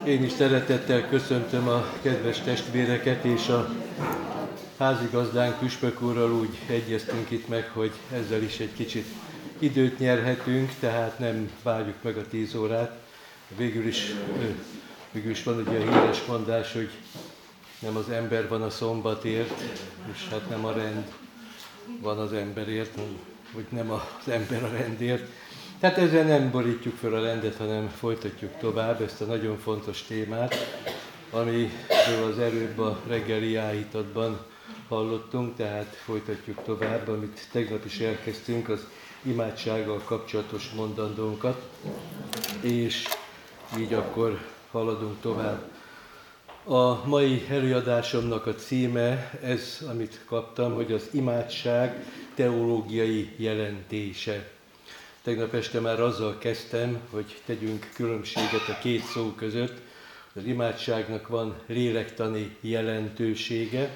Én is szeretettel köszöntöm a kedves testvéreket, és a házigazdánk Püspök úrral úgy egyeztünk itt meg, hogy ezzel is egy kicsit időt nyerhetünk, tehát nem várjuk meg a 10 órát. Végül is van ugye a híres mondás, hogy nem az ember van a szombatért, és hát nem a rend van az emberért, vagy nem az ember a rendért. Tehát ezzel nem borítjuk fel a rendet, hanem folytatjuk tovább ezt a nagyon fontos témát, amiről az előbb a reggeli áhítatban hallottunk, tehát folytatjuk tovább, amit tegnap is elkezdtünk, az imádsággal kapcsolatos mondandónkat, és így akkor haladunk tovább. A mai előadásomnak a címe, ez, amit kaptam, hogy az imádság teológiai jelentése. Tegnap este már azzal kezdtem, hogy tegyünk különbséget a két szó között. Az imádságnak van lélektani jelentősége,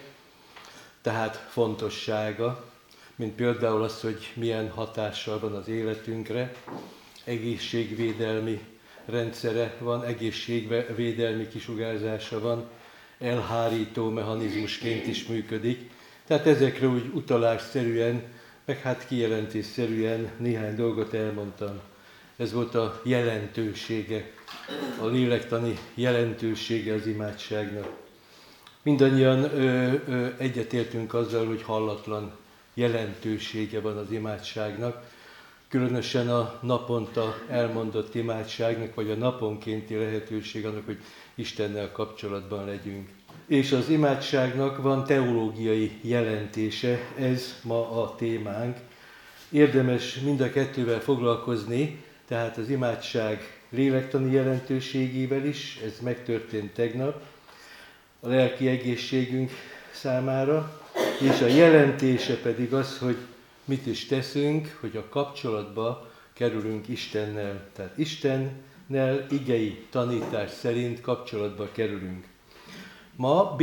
tehát fontossága, mint például az, hogy milyen hatással van az életünkre, egészségvédelmi rendszere van, egészségvédelmi kisugárzása van, elhárító mechanizmusként is működik. Tehát ezekre úgy utalásszerűen, meg hát kijelentésszerűen néhány dolgot elmondtam. Ez volt a jelentősége, a lélektani jelentősége az imádságnak. Mindannyian egyetértünk azzal, hogy hallatlan jelentősége van az imádságnak, különösen a naponta elmondott imádságnak, vagy a naponkénti lehetőség annak, hogy Istennel kapcsolatban legyünk. És az imádságnak van teológiai jelentése, ez ma a témánk. Érdemes mind a kettővel foglalkozni, tehát az imádság lélektani jelentőségével is, ez megtörtént tegnap, a lelki egészségünk számára, és a jelentése pedig az, hogy mit is teszünk, hogy a kapcsolatba kerülünk Istennel. Tehát Istennel igei tanítás szerint kapcsolatba kerülünk. Ma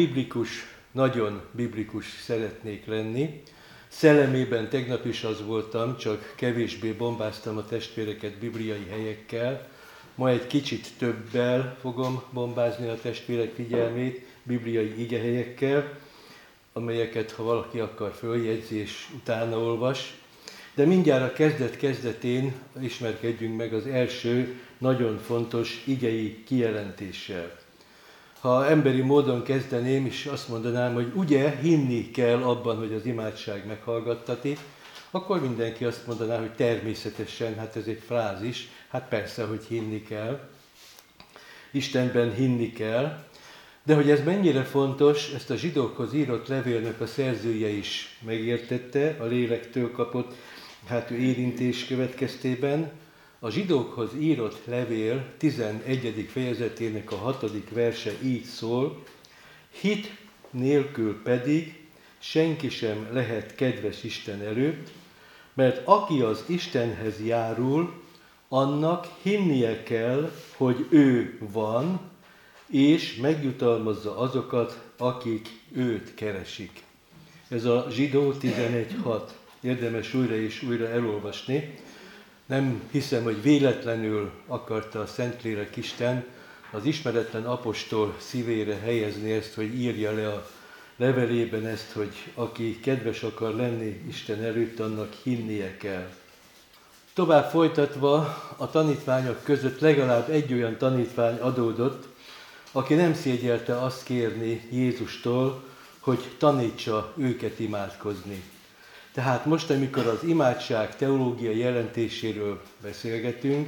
nagyon biblikus szeretnék lenni. Szellemében tegnap is az voltam, csak kevésbé bombáztam a testvéreket bibliai helyekkel. Ma egy kicsit többel fogom bombázni a testvérek figyelmét bibliai igehelyekkel, amelyeket, ha valaki akar, följegyzi és utána olvas. De mindjárt a kezdet-kezdetén ismerkedjünk meg az első nagyon fontos igei kijelentéssel. Ha emberi módon kezdeném, és azt mondanám, hogy ugye hinni kell abban, hogy az imádság meghallgattatik, akkor mindenki azt mondaná, hogy természetesen, hát ez egy frázis, hát persze, hogy hinni kell. Istenben hinni kell. De hogy ez mennyire fontos, ezt a zsidókhoz írott levélnek a szerzője is megértette, a lélektől kapott érintés következtében. A zsidókhoz írott levél 11. fejezetének a 6. verse így szól: hit nélkül pedig senki sem lehet kedves Isten előtt, mert aki az Istenhez járul, annak hinnie kell, hogy ő van, és megjutalmazza azokat, akik őt keresik. Ez a Zsidó 11.6. Érdemes újra és újra elolvasni. Nem hiszem, hogy véletlenül akarta a Szentlélek Isten az ismeretlen apostol szívére helyezni ezt, hogy írja le a levelében ezt, hogy aki kedves akar lenni Isten előtt, annak hinnie kell. Tovább folytatva a tanítványok között legalább egy olyan tanítvány adódott, aki nem szégyelte azt kérni Jézustól, hogy tanítsa őket imádkozni. Tehát most, amikor az imádság teológiai jelentéséről beszélgetünk,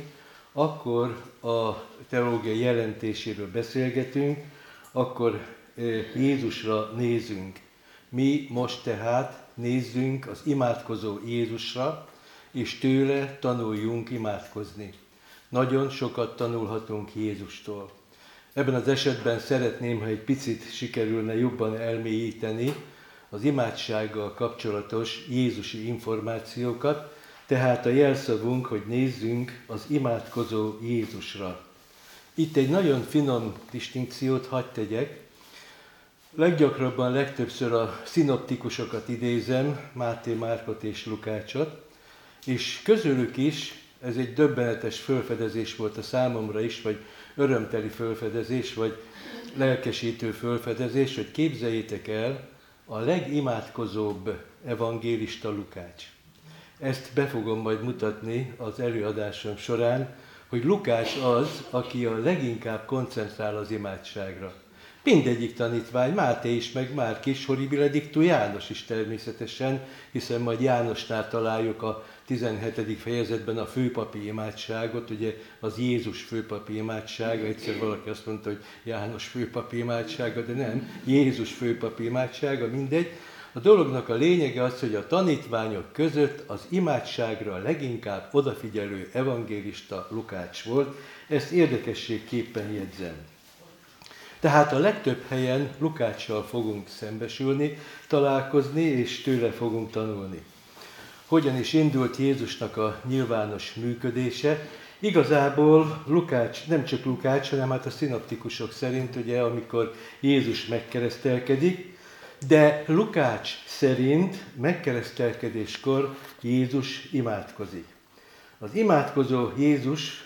akkor Jézusra nézünk. Mi most tehát nézzünk az imádkozó Jézusra, és tőle tanuljunk imádkozni. Nagyon sokat tanulhatunk Jézustól. Ebben az esetben szeretném, ha egy picit sikerülne jobban elmélyíteni az imádsággal kapcsolatos jézusi információkat, tehát a jelszavunk, hogy nézzünk az imádkozó Jézusra. Itt egy nagyon finom distinkciót hadd tegyek. Leggyakrabban, legtöbbször a szinoptikusokat idézem, Máté, Márkot és Lukácsot, és közülük is, ez egy döbbenetes felfedezés volt a számomra is, vagy örömteli felfedezés, vagy lelkesítő felfedezés, hogy képzeljétek el, a legimádkozóbb evangélista Lukács. Ezt be fogom majd mutatni az előadásom során, hogy Lukács az, aki a leginkább koncentrál az imádságra. Mindegyik tanítvány, Máté is, meg Márk is, horribile dictu János is természetesen, hiszen majd Jánosnál találjuk a 17. fejezetben a főpapi imádságot, ugye az Jézus főpapi imádsága, egyszer valaki azt mondta, hogy János főpapi imádsága, de nem, Jézus főpapi imádsága, mindegy. A dolognak a lényege az, hogy a tanítványok között az imádságra leginkább odafigyelő evangélista Lukács volt, ezt érdekességképpen jegyzem. Tehát a legtöbb helyen Lukáccsal fogunk szembesülni, találkozni, és tőle fogunk tanulni. Hogyan is indult Jézusnak a nyilvános működése? Igazából Lukács, nem csak Lukács, hanem hát a szinoptikusok szerint, ugye, amikor Jézus megkeresztelkedik, de Lukács szerint megkeresztelkedéskor Jézus imádkozik. Az imádkozó Jézus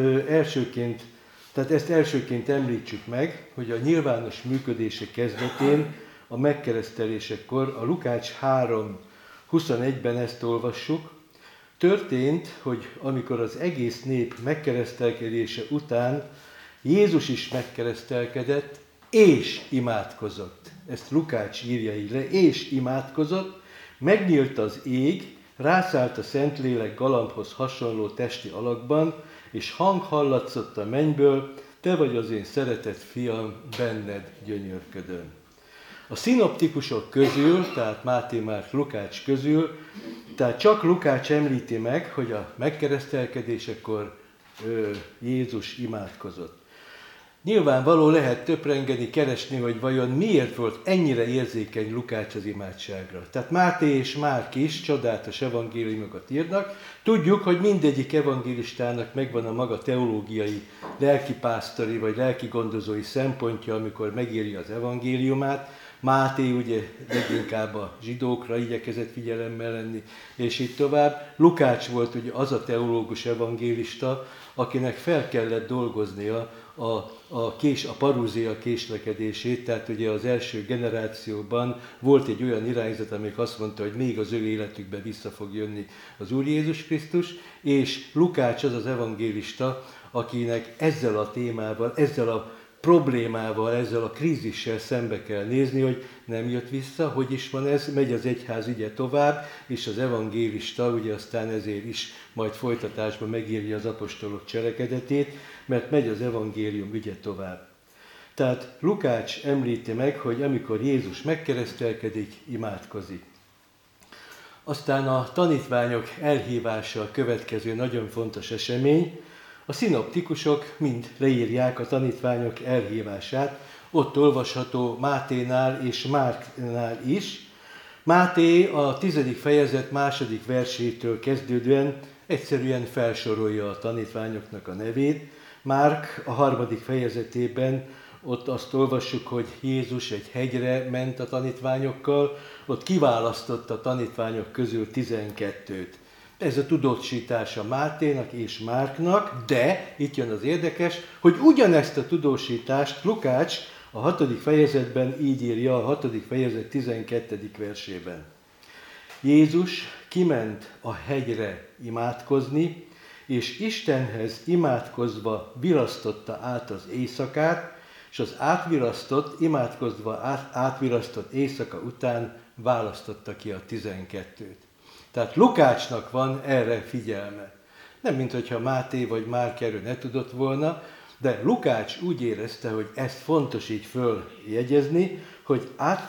ezt elsőként említsük meg, hogy a nyilvános működése kezdetén, a megkeresztelésekor, a Lukács 3:21-ben ezt olvassuk, történt, hogy amikor az egész nép megkeresztelkedése után Jézus is megkeresztelkedett, és imádkozott. Ezt Lukács írja így le, és imádkozott, megnyílt az ég, rászállt a Szentlélek galambhoz hasonló testi alakban, és hang hallatszott a mennyből, te vagy az én szeretett fiam, benned gyönyörködöm. A szinoptikusok közül, tehát Máté, Márk, Lukács közül, tehát csak Lukács említi meg, hogy a megkeresztelkedésekor Jézus imádkozott. Nyilvánvaló lehet töprengeni, keresni, hogy vajon miért volt ennyire érzékeny Lukács az imádságra. Tehát Máté és Márk is csodálatos evangéliumokat írnak. Tudjuk, hogy mindegyik evangélistának megvan a maga teológiai, lelkipásztori vagy lelkigondozói szempontja, amikor megírja az evangéliumát. Máté ugye leginkább a zsidókra igyekezett figyelemmel lenni, és így tovább. Lukács volt ugye az a teológus evangélista, akinek fel kellett dolgoznia a parúzia késlekedését, tehát ugye az első generációban volt egy olyan irányzat, amelyik azt mondta, hogy még az ő életükbe vissza fog jönni az Úr Jézus Krisztus, és Lukács az az evangélista, akinek ezzel a témával, ezzel a problémával, ezzel a krízissel szembe kell nézni, hogy nem jött vissza, hogy is van ez, megy az egyház ügye tovább, és az evangélista ugye aztán ezért is majd folytatásban megírja az apostolok cselekedetét, mert megy az evangélium ügye tovább. Tehát Lukács említi meg, hogy amikor Jézus megkeresztelkedik, imádkozik. Aztán a tanítványok elhívása a következő nagyon fontos esemény. A szinoptikusok mind leírják a tanítványok elhívását, ott olvasható Máténál és Márknál is. Máté a 10. fejezet 2. versétől kezdődően egyszerűen felsorolja a tanítványoknak a nevét. Márk a 3. fejezetében ott azt olvassuk, hogy Jézus egy hegyre ment a tanítványokkal, ott kiválasztotta a tanítványok közül 12-t. Ez a tudósítása Máténak és Márknak, de itt jön az érdekes, hogy ugyanezt a tudósítást Lukács a 6. fejezetben így írja, a 6. fejezet 12. versében. Jézus kiment a hegyre imádkozni, és Istenhez imádkozva virasztotta át az éjszakát, és az átvirasztott éjszaka után választotta ki a 12-t. Tehát Lukácsnak van erre figyelme. Nem, minthogyha Máté vagy Márk erről ne tudott volna, de Lukács úgy érezte, hogy ezt fontos így följegyezni, hogy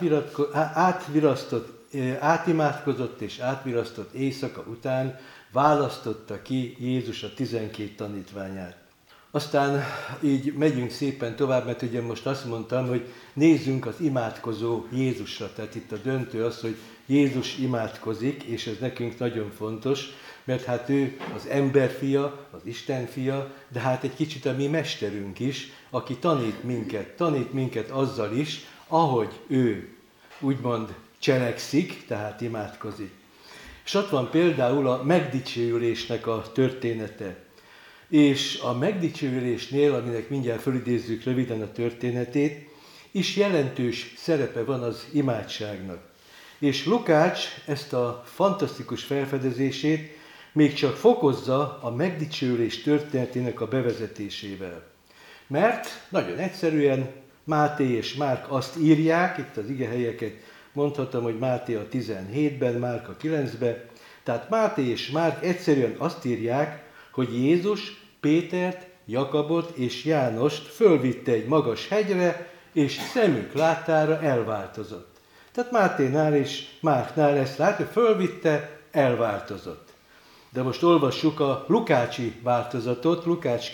átimádkozott és átvirasztott éjszaka után választotta ki Jézus a 12 tanítványát. Aztán így megyünk szépen tovább, mert ugye most azt mondtam, hogy nézzünk az imádkozó Jézusra. Tehát itt a döntő az, hogy Jézus imádkozik, és ez nekünk nagyon fontos, mert hát ő az emberfia, az Isten fia, de hát egy kicsit a mi mesterünk is, aki tanít minket azzal is, ahogy ő úgymond cselekszik, tehát imádkozik. És ott van például a megdicsőülésnek a története. és a megdicsőülésnél, aminek mindjárt fölidézzük röviden a történetét, is jelentős szerepe van az imádságnak. És Lukács ezt a fantasztikus felfedezését még csak fokozza a megdicsőülés történetének a bevezetésével. Mert nagyon egyszerűen Máté és Márk azt írják, itt az igehelyeket mondhatom, hogy Máté a 17-ben, Márk a 9-ben, tehát Máté és Márk egyszerűen azt írják, hogy Jézus Pétert, Jakabot és Jánost fölvitte egy magas hegyre, és szemük láttára elváltozott. Tehát Máténál és Márknál ezt látja, fölvitte, elváltozott. De most olvassuk a lukácsi változatot, Lukács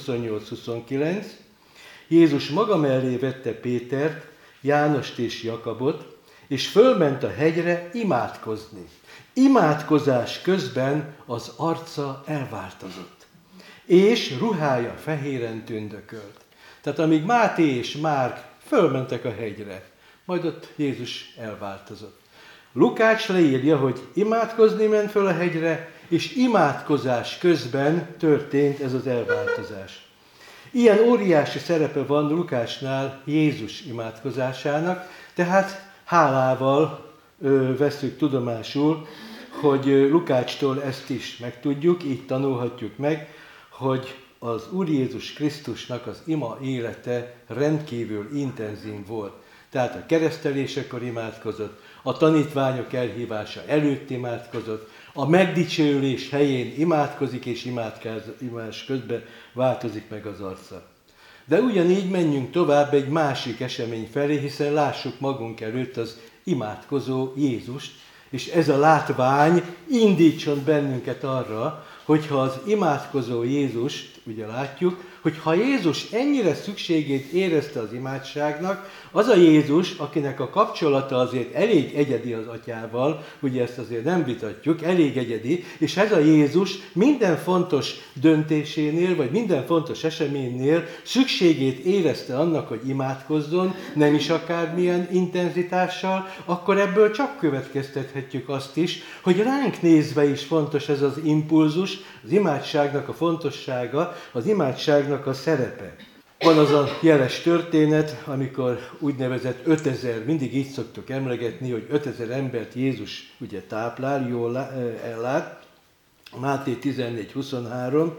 9:28-29. Jézus maga mellé vette Pétert, Jánost és Jakabot, és fölment a hegyre imádkozni. Imádkozás közben az arca elváltozott, és ruhája fehéren tündökölt. Tehát amíg Máté és Márk fölmentek a hegyre, majd ott Jézus elváltozott. Lukács leírja, hogy imádkozni ment föl a hegyre, és imádkozás közben történt ez az elváltozás. Ilyen óriási szerepe van Lukácsnál Jézus imádkozásának, tehát hálával vesszük tudomásul, hogy Lukácstól ezt is megtudjuk, így tanulhatjuk meg, hogy az Úr Jézus Krisztusnak az ima élete rendkívül intenzív volt. Tehát a keresztelésekor imádkozott, a tanítványok elhívása előtt imádkozott, a megdicsőülés helyén imádkozik, és imádkozás közben változik meg az arca. De ugyanígy menjünk tovább egy másik esemény felé, hiszen lássuk magunk előtt az imádkozó Jézust, és ez a látvány indítson bennünket arra, hogyha az imádkozó Jézust, ugye látjuk, hogy ha Jézus ennyire szükségét érezte az imádságnak, az a Jézus, akinek a kapcsolata azért elég egyedi az atyával, ugye ezt azért nem vitatjuk, elég egyedi, és ez a Jézus minden fontos döntésénél, vagy minden fontos eseménynél szükségét érezte annak, hogy imádkozzon, nem is akármilyen intenzitással, akkor ebből csak következtethetjük azt is, hogy ránk nézve is fontos ez az impulzus, az imádságnak a fontossága, az imádságnak a szerepe. Van az a jeles történet, amikor úgynevezett 5000, mindig így szoktuk emlegetni, hogy 5000 embert Jézus ugye táplál, jól ellát, Máté 14:23,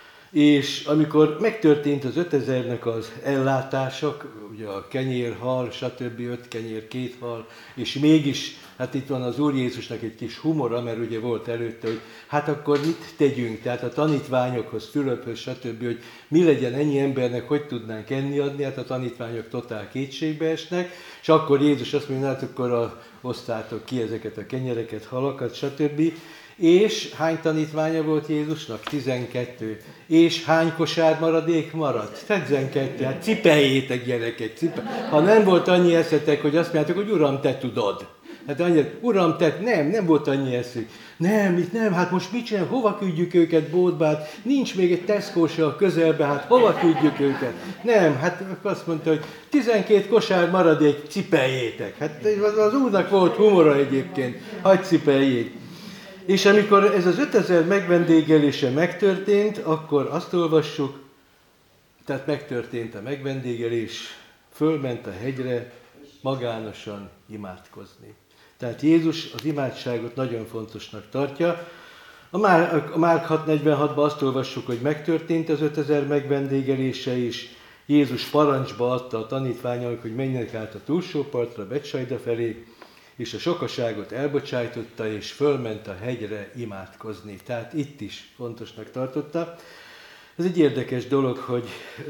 és amikor megtörtént az 5000-nek az ellátások, ugye a kenyér, hal, stb. 5 kenyér, 2 hal, és mégis, hát itt van az Úr Jézusnak egy kis humora, mert ugye volt előtte, hogy hát akkor mit tegyünk, tehát a tanítványokhoz, Fülöphöz, stb., hogy mi legyen ennyi embernek, hogy tudnánk enni adni, hát a tanítványok totál kétségbe esnek, és akkor Jézus azt mondja, hát akkor osztátok ki ezeket a kenyereket, halakat, stb., és hány tanítványa volt Jézusnak? 12. És hány kosár maradék maradt? 12. Hát cipeljétek, gyerekek, Ha nem volt annyi eszetek, hogy azt mondjátok, hogy Uram, te tudod. Hát annyira, Uram, te nem volt annyi eszük. Nem, hát most mit csináljuk? Hova küldjük őket boltba? Hát nincs még egy Tesco se a közelbe, hát hova küldjük őket? Nem, hát azt mondta, hogy 12 kosár maradék, cipeljétek. Hát az Úrnak volt humora egyébként, hadd cipeljék. És amikor ez az 5000 megvendégelése megtörtént, akkor azt olvassuk, tehát megtörtént a megvendégelés, fölment a hegyre magánosan imádkozni. Tehát Jézus az imádságot nagyon fontosnak tartja. A Márk 6:46-ban azt olvassuk, hogy megtörtént az 5000 megvendégelése is. Jézus parancsba adta a tanítványok, hogy menjenek át a túlsó partra, Betsaida felé, és a sokaságot elbocsájtotta, és fölment a hegyre imádkozni. Tehát itt is fontosnak tartotta. Ez egy érdekes dolog, hogy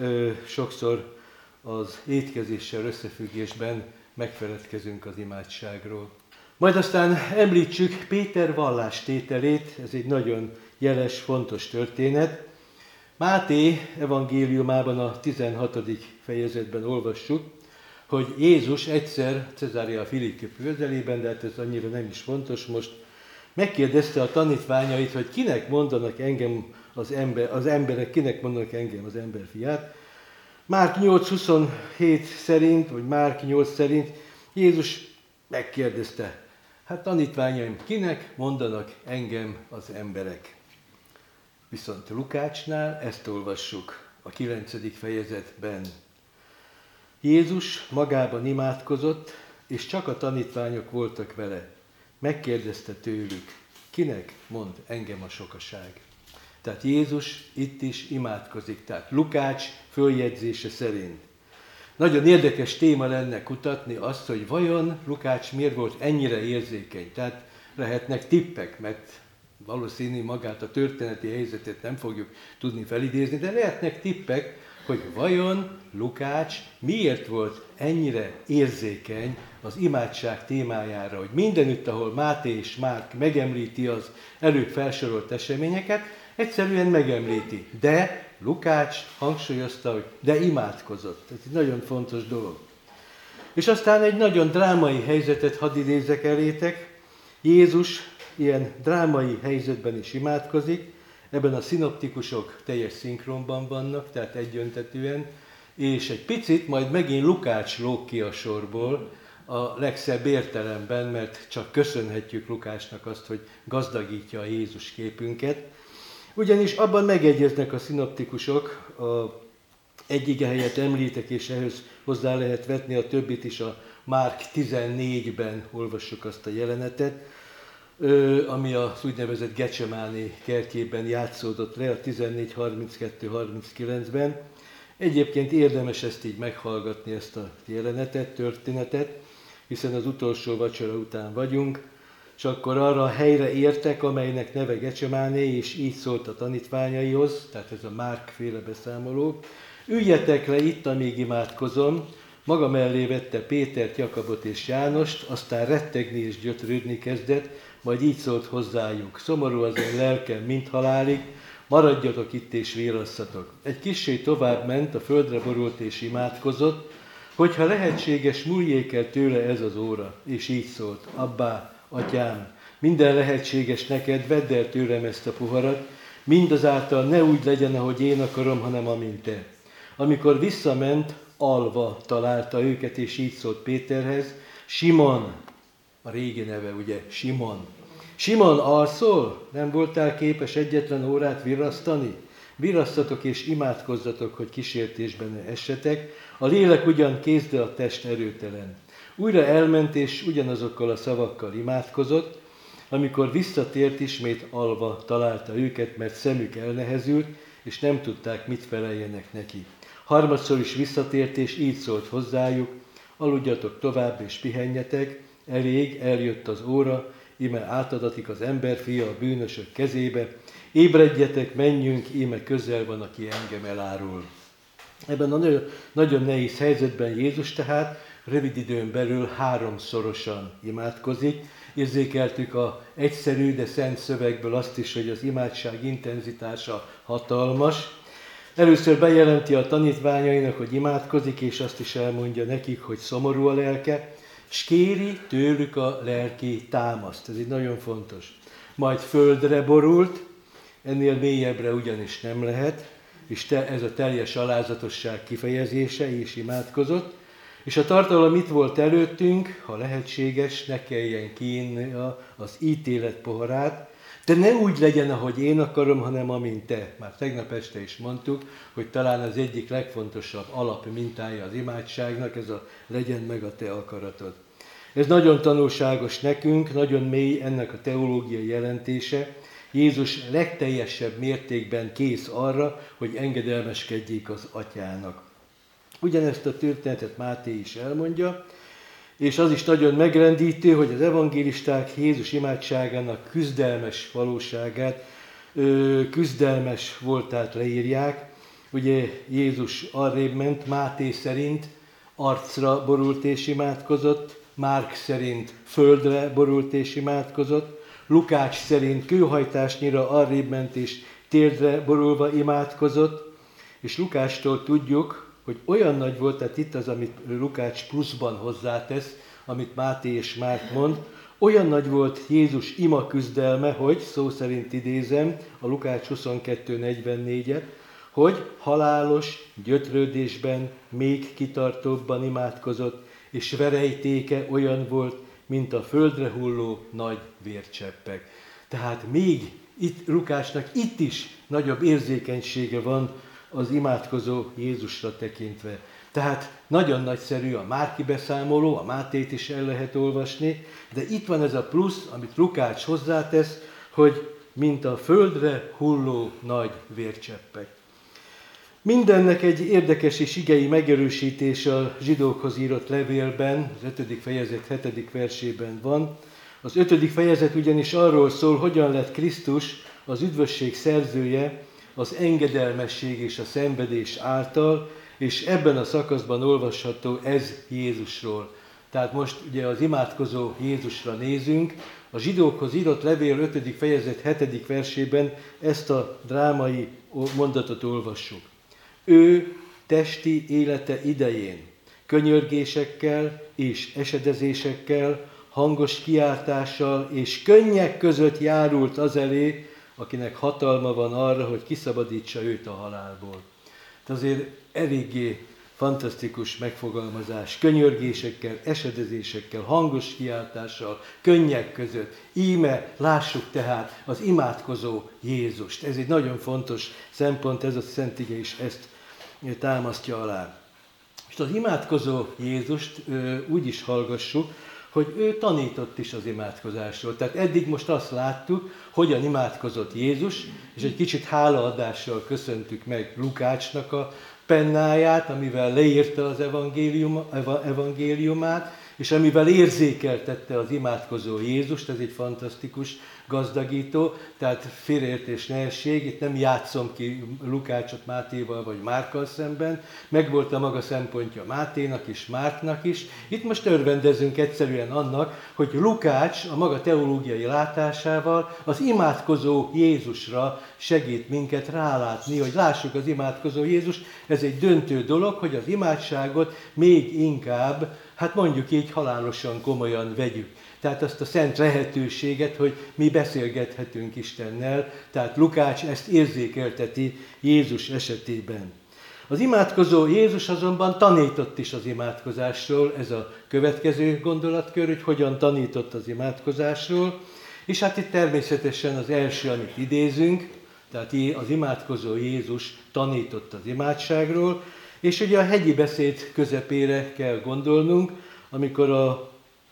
sokszor az étkezéssel összefüggésben megfeledkezünk az imádságról. Majd aztán említsük Péter vallástételét, ez egy nagyon jeles, fontos történet. Máté evangéliumában a 16. fejezetben olvassuk, hogy Jézus egyszer Cezárea Filippi közelében, de hát ez annyira nem is fontos most, megkérdezte a tanítványait, hogy kinek mondanak engem az emberek, kinek mondanak engem az ember fiát. Márk 8:27 szerint, vagy Márk 8 szerint Jézus megkérdezte, hát tanítványaim, kinek mondanak engem az emberek? Viszont Lukácsnál ezt olvassuk a 9. fejezetben. Jézus magában imádkozott, és csak a tanítványok voltak vele. Megkérdezte tőlük, kinek mond engem a sokaság? Tehát Jézus itt is imádkozik, tehát Lukács följegyzése szerint. Nagyon érdekes téma lenne kutatni azt, hogy vajon Lukács miért volt ennyire érzékeny. Tehát lehetnek tippek, mert valószínű magát a történeti helyzetet nem fogjuk tudni felidézni, de lehetnek tippek, hogy vajon Lukács miért volt ennyire érzékeny az imádság témájára, hogy mindenütt, ahol Máté és Márk megemlíti az előbb felsorolt eseményeket, egyszerűen megemlíti. De Lukács hangsúlyozta, hogy de imádkozott. Ez egy nagyon fontos dolog. És aztán egy nagyon drámai helyzetet hadd idézzek elétek. Jézus ilyen drámai helyzetben is imádkozik, ebben a szinoptikusok teljes szinkronban vannak, tehát egyöntetűen, és egy picit majd megint Lukács lóg ki a sorból, a legszebb értelemben, mert csak köszönhetjük Lukácsnak azt, hogy gazdagítja a Jézus képünket. Ugyanis abban megegyeznek a szinoptikusok, egy ige helyet említek, és ehhez hozzá lehet vetni a többit is, a Márk 14-ben olvassuk azt a jelenetet, ami az úgynevezett Gecsemáné kertjében játszódott le a 14:32-39-ben. Egyébként érdemes ezt így meghallgatni, ezt a jelenetet, történetet, hiszen az utolsó vacsora után vagyunk, és akkor arra a helyre értek, amelynek neve Gecsemáné, és így szólt a tanítványaihoz, tehát ez a Márk féle beszámoló. Üljetek le itt, amíg imádkozom. Maga mellé vette Pétert, Jakabot és Jánost, aztán rettegni és gyötrődni kezdett, majd így szólt hozzájuk. Szomorú az én lelkem, mint halálig, maradjatok itt és vérasszatok. Egy kissé tovább ment, a földre borult és imádkozott, hogyha lehetséges, múljék el tőle ez az óra. És így szólt, Abbá, Atyám, minden lehetséges neked, vedd el tőlem ezt a poharat, mindazáltal ne úgy legyen, ahogy én akarom, hanem amint te. Amikor visszament, alva találta őket, és így szólt Péterhez, Simon, a régi neve ugye Simon. Simon, alszol? Nem voltál képes egyetlen órát virrasztani? Virrasztatok és imádkozzatok, hogy kísértésben ne essetek. A lélek ugyan kész, de a test erőtelen. Újra elment, és ugyanazokkal a szavakkal imádkozott. Amikor visszatért, ismét alva találta őket, mert szemük elnehezült, és nem tudták, mit feleljenek neki. Harmadszor is visszatért, és így szólt hozzájuk, aludjatok tovább, és pihenjetek, elég, eljött az óra, íme átadatik az emberfia a bűnösök kezébe, ébredjetek, menjünk, íme közel van, aki engem elárul. Ebben a nagyon nehéz helyzetben Jézus tehát rövid időn belül 3-szorosan imádkozik. Érzékeltük a egyszerű, de szent szövegből azt is, hogy az imádság intenzitása hatalmas. Először bejelenti a tanítványainak, hogy imádkozik, és azt is elmondja nekik, hogy szomorú a lelke, és kéri tőlük a lelki támaszt. Ez így nagyon fontos. Majd földre borult, ennél mélyebbre ugyanis nem lehet, és ez a teljes alázatosság kifejezése, és imádkozott. És a tartalom itt volt előttünk, ha lehetséges, ne kelljen kiinni az ítélet poharát, de ne úgy legyen, ahogy én akarom, hanem amint te. Már tegnap este is mondtuk, hogy talán az egyik legfontosabb alapmintája az imádságnak, ez a legyen meg a te akaratod. Ez nagyon tanulságos nekünk, nagyon mély ennek a teológiai jelentése. Jézus legteljesebb mértékben kész arra, hogy engedelmeskedjék az Atyának. Ugyanezt a történetet Máté is elmondja, és az is nagyon megrendítő, hogy az evangélisták Jézus imádságának küzdelmes valóságát, küzdelmes voltát leírják. Ugye Jézus arrébb ment, Máté szerint arcra borult és imádkozott, Márk szerint földre borult és imádkozott, Lukács szerint kőhajtásnyira arrébb ment és térdre borulva imádkozott, és Lukácstól tudjuk, hogy olyan nagy volt, tehát itt az, amit Lukács pluszban hozzátesz, amit Máté és Márk mond, olyan nagy volt Jézus ima küzdelme, hogy, szó szerint idézem, a Lukács 22:44-et, hogy halálos gyötrődésben még kitartóbban imádkozott, és verejtéke olyan volt, mint a földre hulló nagy vércseppek. Tehát még itt Lukácsnak itt is nagyobb érzékenysége van az imádkozó Jézusra tekintve. Tehát nagyon nagyszerű a Márki beszámoló, a Mátét is el lehet olvasni, de itt van ez a plusz, amit Lukács hozzátesz, hogy mint a földre hulló nagy vércseppek. Mindennek egy érdekes és igei megerősítés a zsidókhoz írott levélben, az 5. fejezet 7. versében van. Az 5. fejezet ugyanis arról szól, hogyan lett Krisztus az üdvösség szerzője az engedelmesség és a szenvedés által, és ebben a szakaszban olvasható ez Jézusról. Tehát most ugye az imádkozó Jézusra nézünk, a zsidókhoz írott levél 5. fejezet 7. versében ezt a drámai mondatot olvassuk. Ő testi élete idején könyörgésekkel és esedezésekkel, hangos kiáltással és könnyek között járult az elé, akinek hatalma van arra, hogy kiszabadítsa őt a halálból. Tehát azért eléggé fantasztikus megfogalmazás, könyörgésekkel, esedezésekkel, hangos kiáltással, könnyek között. Íme lássuk tehát az imádkozó Jézust. Ez egy nagyon fontos szempont, ez a Szent Ige is ezt támasztja alá. És az imádkozó Jézust úgy is hallgassuk, hogy ő tanított is az imádkozásról. Tehát eddig most azt láttuk, hogyan imádkozott Jézus, és egy kicsit hálaadással köszöntük meg Lukácsnak a pennáját, amivel leírta az evangéliumát, és amivel érzékeltette az imádkozó Jézust, ez egy fantasztikus gazdagító, tehát félreértés ne essék, itt nem játszom ki Lukácsot Mátéval vagy Márkkal szemben, megvolt a maga szempontja Máténak is, Márknak is. Itt most örvendezünk egyszerűen annak, hogy Lukács a maga teológiai látásával az imádkozó Jézusra segít minket rálátni, hogy lássuk az imádkozó Jézust. Ez egy döntő dolog, hogy az imádságot még inkább, hát mondjuk így halálosan komolyan vegyük. Tehát azt a szent lehetőséget, hogy mi beszélgethetünk Istennel, tehát Lukács ezt érzékelteti Jézus esetében. Az imádkozó Jézus azonban tanított is az imádkozásról, ez a következő gondolatkör, hogy hogyan tanított az imádkozásról, és hát itt természetesen az első, amit idézünk, tehát az imádkozó Jézus tanított az imádságról, és ugye a hegyi beszéd közepére kell gondolnunk, amikor a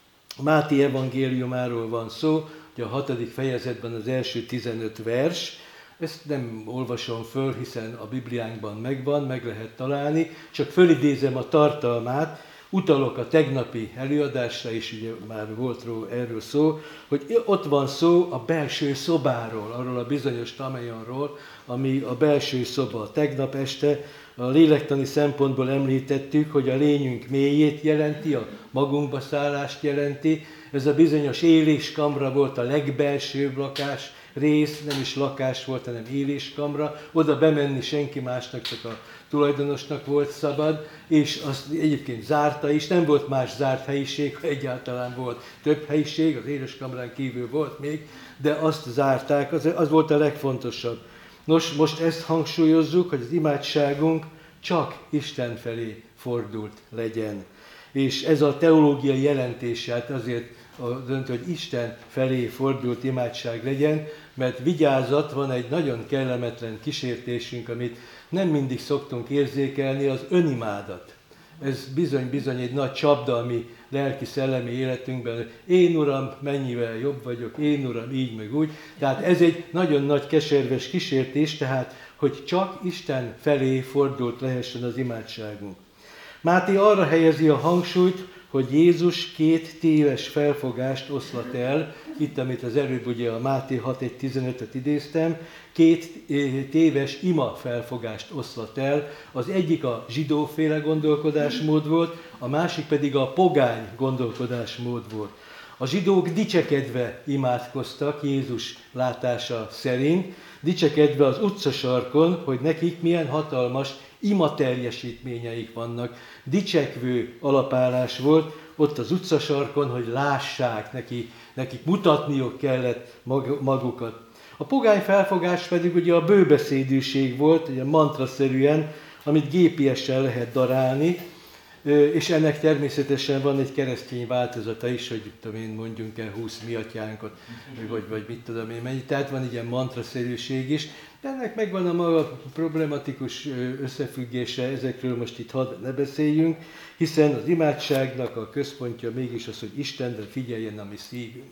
Máté evangéliumáról van szó, ugye a 6. fejezetben az első 15 vers, ezt nem olvasom föl, hiszen a Bibliánkban megvan, meg lehet találni, csak fölidézem a tartalmát, utalok a tegnapi előadásra, és ugye már volt erről szó, hogy ott van szó a belső szobáról, arról a bizonyos tamenyonról, ami a belső szoba. Tegnap este a lélektani szempontból említettük, hogy a lényünk mélyét jelenti, a magunkba szállást jelenti. Ez a bizonyos éléskamra volt a legbelsőbb lakás rész, nem is lakás volt, hanem éléskamra. Oda bemenni senki másnak, csak a tulajdonosnak volt szabad, és azt egyébként zárta is, nem volt más zárt helyiség, ha egyáltalán volt több helyiség, az éléskamrán kívül volt még, de azt zárták, az volt a legfontosabb. Nos, most ezt hangsúlyozzuk, hogy az imádságunk csak Isten felé fordult legyen. És ez a teológiai jelentése, hát azért döntő, hogy Isten felé fordult imádság legyen, mert vigyázat, van egy nagyon kellemetlen kísértésünk, amit nem mindig szoktunk érzékelni, az önimádat. Ez bizony-bizony egy nagy csapda a mi lelki-szellemi életünkben. Én Uram, mennyivel jobb vagyok, én Uram, így meg úgy. Tehát ez egy nagyon nagy keserves kísértés, tehát, hogy csak Isten felé fordult lehessen az imádságunk. Máté arra helyezi a hangsúlyt, hogy Jézus 2 téves felfogást oszlat el, itt, amit az előbb ugye a Máté 6.1.15-öt idéztem, 2 téves ima felfogást oszlat el. Az egyik a zsidóféle gondolkodásmód volt, a másik pedig a pogány gondolkodásmód volt. A zsidók dicsekedve imádkoztak Jézus látása szerint, dicsekedve az utcasarkon, hogy nekik milyen hatalmas imateljesítményeik vannak. Dicsekvő alapállás volt ott az utcasarkon, hogy lássák, nekik mutatniuk kellett magukat. A pogány felfogás pedig ugye a bőbeszédűség volt, ugye mantraszerűen, amit gépiesen lehet darálni. És ennek természetesen van egy keresztény változata is, hogy tudom én, mondjunk el 20 mi atyánkot, vagy mit tudom én mennyi. Tehát van ilyen mantraszerűség is, de ennek megvan a maga problematikus összefüggése, ezekről most itt hadd ne beszéljünk, hiszen az imádságnak a központja mégis az, hogy Istenre figyeljen a mi szívünk.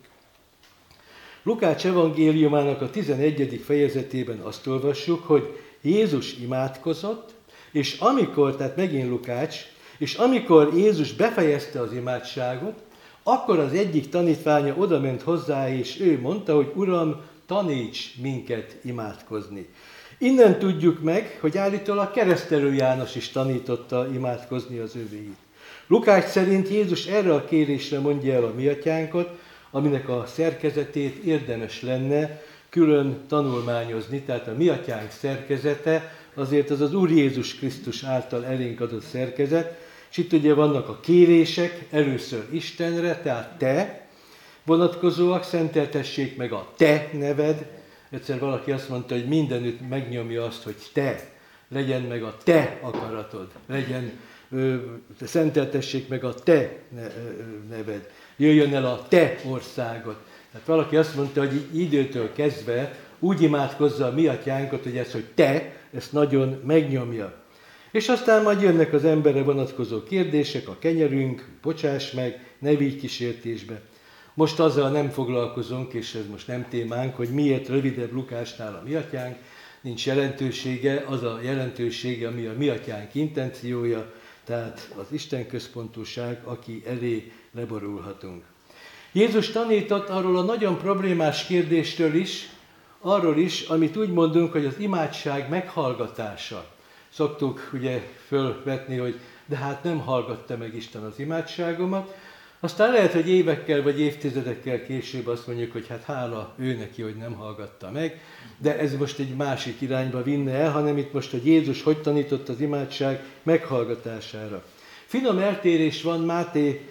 Lukács evangéliumának a 11. fejezetében azt olvassuk, hogy Jézus imádkozott, és amikor, tehát megint Lukács, és amikor Jézus befejezte az imádságot, akkor az egyik tanítványa odament hozzá, és ő mondta, hogy Uram, taníts minket imádkozni. Innen tudjuk meg, hogy állítólag Keresztelő János is tanította imádkozni az övéit. Lukács szerint Jézus erre a kérésre mondja el a mi atyánkot, aminek a szerkezetét érdemes lenne külön tanulmányozni, tehát a mi atyánk szerkezete azért az az Úr Jézus Krisztus által elénk adott szerkezet, és itt ugye vannak a kérések, először Istenre, tehát te vonatkozóak, szenteltessék meg a te neved. Egyszer valaki azt mondta, hogy mindenütt megnyomja azt, hogy te, legyen meg a te akaratod, legyen, szenteltessék meg a te neved, jöjjön el a te országod. Tehát valaki azt mondta, hogy időtől kezdve úgy imádkozza a mi atyánkat, hogy ez, hogy te, ezt nagyon megnyomja. És aztán majd jönnek az emberre vonatkozó kérdések, a kenyerünk, bocsáss meg, ne vigy kísértésbe. Most azzal nem foglalkozunk, és ez most nem témánk, hogy miért rövidebb Lukásnál a mi atyánk, nincs jelentősége, az a jelentősége, ami a mi atyánk intenciója, tehát az Isten központúság, aki elé leborulhatunk. Jézus tanított arról a nagyon problémás kérdéstől is, arról is, amit úgy mondunk, hogy az imádság meghallgatása. Szoktuk ugye fölvetni, hogy de hát nem hallgatta meg Isten az imádságomat. Aztán lehet, hogy évekkel vagy évtizedekkel később azt mondjuk, hogy hát hála ő neki, hogy nem hallgatta meg, de ez most egy másik irányba vinne el, hanem itt most, hogy Jézus hogy tanított az imádság meghallgatására. Finom eltérés van Máté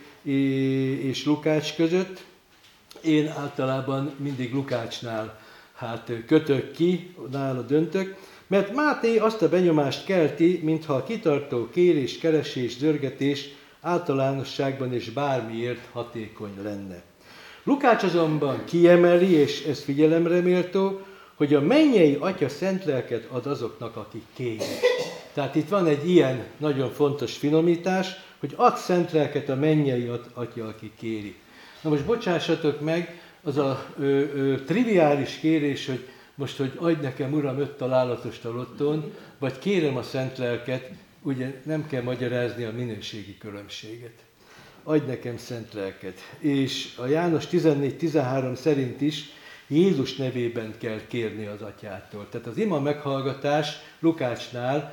és Lukács között. Én általában mindig Lukácsnál kötök ki, nála döntök, mert Máté azt a benyomást kelti, mintha a kitartó kérés, keresés, zörgetés általánosságban és bármiért hatékony lenne. Lukács azonban kiemeli, és ez figyelemre méltó, hogy a mennyei Atya szent lelket ad azoknak, akik kérik. Tehát itt van egy ilyen nagyon fontos finomítás, hogy ad szent lelket a mennyei Atya, aki kéri. Na most bocsássatok meg, az a triviális kérés, hogy most, hogy adj nekem, Uram, 5 találatost a lottón, vagy kérem a szent lelket, ugye nem kell magyarázni a minőségi különbséget. Adj nekem szent lelket. És a János 14-13 szerint is Jézus nevében kell kérni az Atyától. Tehát az ima meghallgatás Lukácsnál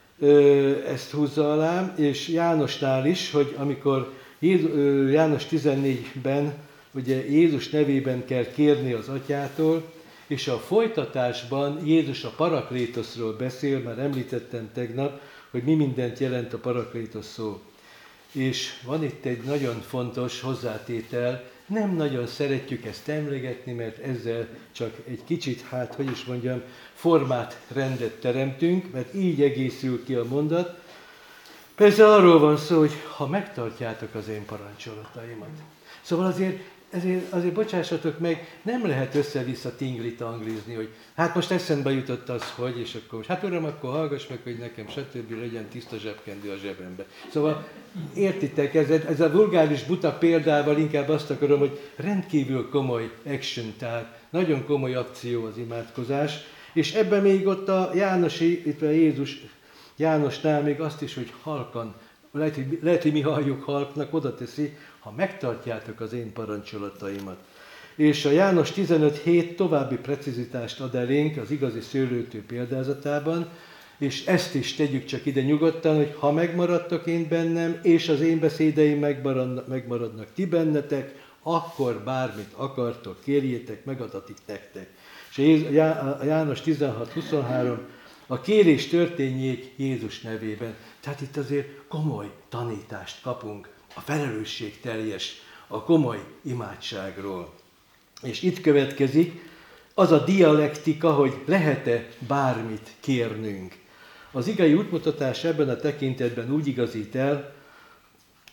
ezt húzza alá, és Jánosnál is, hogy amikor János 14-ben ugye Jézus nevében kell kérni az Atyától, és a folytatásban Jézus a paraklétoszról beszél, már említettem tegnap, hogy mi mindent jelent a paraklétosz szó. És van itt egy nagyon fontos hozzátétel, nem nagyon szeretjük ezt emlegetni, mert ezzel csak egy kicsit, formát, rendet teremtünk, mert így egészül ki a mondat. Persze arról van szó, hogy ha megtartjátok az én parancsolataimat. Szóval azért bocsássatok meg, nem lehet össze-vissza tingli-tanglizni, hogy hát most eszembe jutott az, hogy, és akkor, hát Uram, akkor hallgass meg, hogy nekem stb. Legyen tiszta zsebkendő a zsebembe. Szóval értitek, ez a vulgáris buta példával inkább azt akarom, hogy rendkívül komoly action, tehát nagyon komoly akció az imádkozás, és ebben még ott a Jézus Jánosnál még azt is, hogy halkan, lehet, hogy mi halljuk halknak, oda teszi, ha megtartjátok az én parancsolataimat. És a János 15:7 további precizitást ad elénk az igazi szőlőtő példázatában, és ezt is tegyük csak ide nyugodtan, hogy ha megmaradtok én bennem, és az én beszédeim megmaradnak ti bennetek, akkor bármit akartok, kérjétek, megadatik nektek. És a János 16:23, a kérés történjék Jézus nevében. Tehát itt azért komoly tanítást kapunk a felelősségteljes, a komoly imádságról. És itt következik az a dialektika, hogy lehet-e bármit kérnünk. Az igai útmutatás ebben a tekintetben úgy igazít el,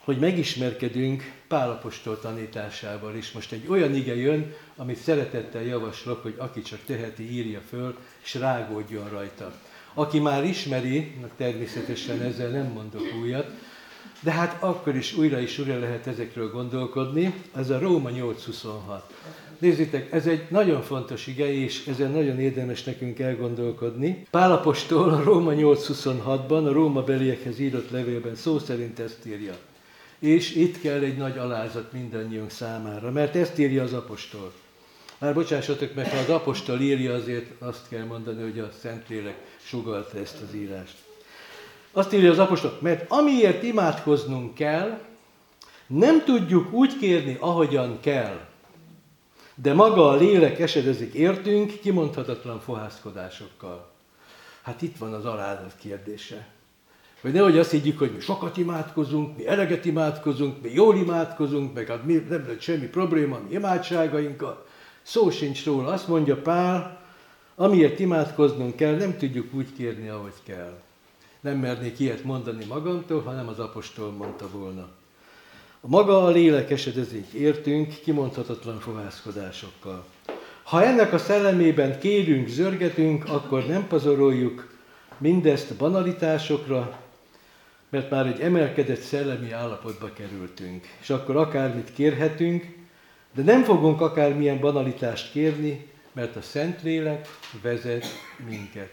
hogy megismerkedünk Pál apostol tanításával is. Most egy olyan ige jön, amit szeretettel javaslok, hogy aki csak teheti, írja föl, és rágódjon rajta. Aki már ismeri, természetesen ezzel nem mondok újat, de hát akkor is újra lehet ezekről gondolkodni, ez a Róma 8.26. Nézzétek, ez egy nagyon fontos ige, és ezen nagyon érdemes nekünk elgondolkodni. Pál apostol a Róma 8.26-ban, a Róma beliekhez írott levélben szó szerint ezt írja. És itt kell egy nagy alázat mindannyiunk számára, mert ezt írja az apostol. Már bocsássatok meg, ha az apostol írja, azért azt kell mondani, hogy a Szentlélek sugallta ezt az írást. Azt írja az apostol, mert amiért imádkoznunk kell, nem tudjuk úgy kérni, ahogyan kell, de maga a lélek esedezik értünk kimondhatatlan fohászkodásokkal. Hát itt van az alázat kérdése. Vagy nehogy azt higgyük, hogy mi sokat imádkozunk, mi eleget imádkozunk, mi jól imádkozunk, meg hát nem lett semmi probléma a mi imádságainkkal. Szó sincs róla. Azt mondja Pál, amiért imádkoznunk kell, nem tudjuk úgy kérni, ahogy kell. Nem mernék ilyet mondani magamtól, hanem az apostol mondta volna. A maga a lélek esedezik értünk kimondhatatlan fohászkodásokkal. Ha ennek a szellemében kérünk, zörgetünk, akkor nem pazaroljuk mindezt banalitásokra, mert már egy emelkedett szellemi állapotba kerültünk. És akkor akármit kérhetünk, de nem fogunk akármilyen banalitást kérni, mert a Szentlélek vezet minket.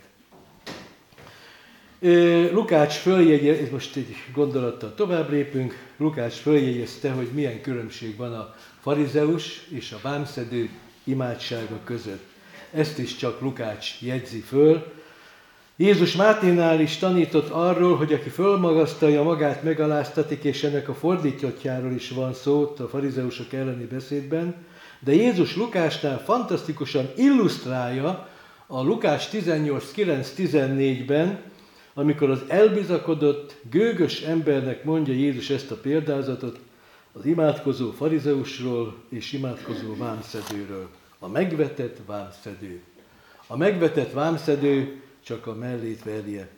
Lukács följegyezte, most egy gondolattal tovább lépünk, Lukács följegyezte, hogy milyen különbség van a farizeus és a vámszedő imádsága között. Ezt is csak Lukács jegyzi föl. Jézus Máténál is tanított arról, hogy aki fölmagasztalja magát, megaláztatik, és ennek a fordítottjáról is van szó a farizeusok elleni beszédben, de Jézus Lukásnál fantasztikusan illusztrálja a Lukács 18.9-14-ben, amikor az elbizakodott, gőgös embernek mondja Jézus ezt a példázatot az imádkozó farizeusról és imádkozó vámszedőről. A megvetett vámszedő. A megvetett vámszedő csak a mellét verje.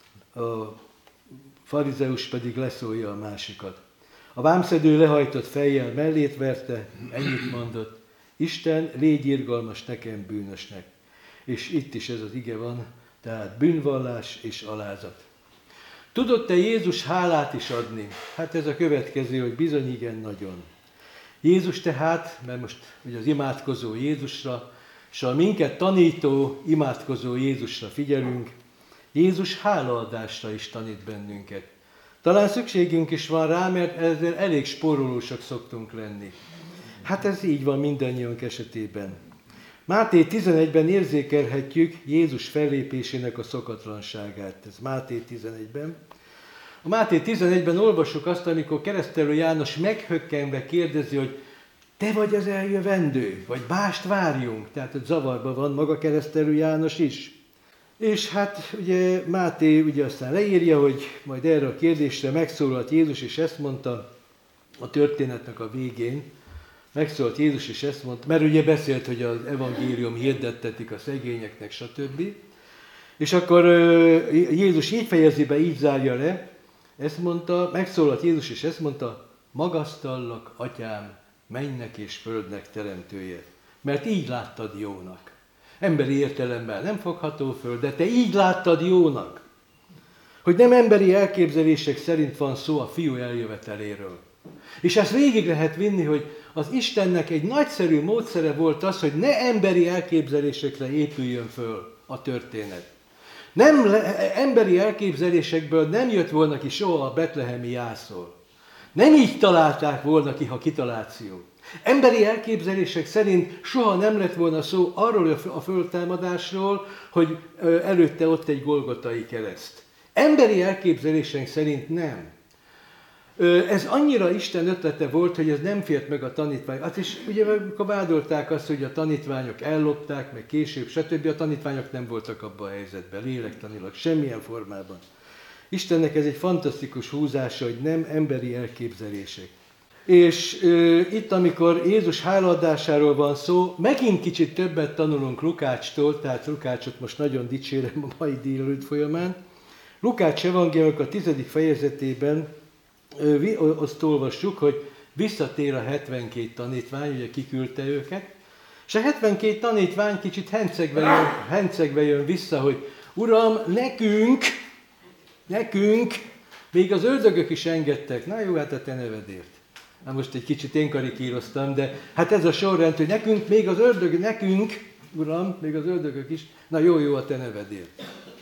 A farizeus pedig leszólja a másikat. A vámszedő lehajtott fejjel mellét verte, ennyit mondott, Isten, légy irgalmas nekem bűnösnek. És itt is ez az ige van, tehát bűnvallás és alázat. Tudott-e Jézus hálát is adni? Hát ez a következő, hogy bizony igen nagyon. Jézus tehát, mert most ugye az imádkozó Jézusra, és a minket tanító, imádkozó Jézusra figyelünk, Jézus hálaadásra is tanít bennünket. Talán szükségünk is van rá, mert ezzel elég spórolósak szoktunk lenni. Hát ez így van mindannyiunk esetében. Máté 11-ben érzékelhetjük Jézus fellépésének a szokatlanságát. Ez Máté 11-ben. A Máté 11-ben olvassuk azt, amikor keresztelő János meghökkenve kérdezi, hogy te vagy az eljövendő, vagy bást várjunk. Tehát, hogy zavarban van maga keresztelő János is. És hát ugye Máté ugye aztán leírja, hogy majd erre a kérdésre megszólalt Jézus, és ezt mondta a történetnek a végén. Megszólalt Jézus, és ezt mondta, mert ugye beszélt, hogy az evangélium hirdettetik a szegényeknek, stb. És akkor Jézus így fejezi be, így zárja le, ezt mondta, megszólalt Jézus, és ezt mondta, magasztallak, atyám, mennynek és földnek teremtője, mert így láttad jónak. Emberi értelemben nem fogható föl, de te így láttad jónak, hogy nem emberi elképzelések szerint van szó a fiú eljöveteléről. És ezt végig lehet vinni, hogy az Istennek egy nagyszerű módszere volt az, hogy ne emberi elképzelésekre épüljön föl a történet. Emberi elképzelésekből nem jött volna ki soha a betlehemi jászol. Nem így találták volna ki, ha kitaláció. Emberi elképzelések szerint soha nem lett volna szó arról a föltámadásról, hogy előtte ott egy golgotai kereszt. Emberi elképzelések szerint nem. Ez annyira Isten ötlete volt, hogy ez nem fért meg a tanítványok. Hát és ugye amikor vádolták azt, hogy a tanítványok ellopták, meg később, stb. A tanítványok nem voltak abban a helyzetben, lélektanilag, semmilyen formában. Istennek ez egy fantasztikus húzása, hogy nem emberi elképzelések. És itt, amikor Jézus hálaadásáról van szó, megint kicsit többet tanulunk Lukácstól, tehát Lukácsot most nagyon dicsérem a mai délelőtt folyamán. Lukács evangéliumnak a 10. fejezetében azt olvassuk, hogy visszatér a 72 tanítvány, ugye kiküldte őket, és a 72 tanítvány kicsit hencegve jön vissza, hogy Uram, nekünk, még az ördögök is engedtek. Na jó, hát a te nevedért. Na most egy kicsit én karikíroztam, de hát ez a sorrend, hogy nekünk, Uram, még az ördögök is, na jó, a te nevedért.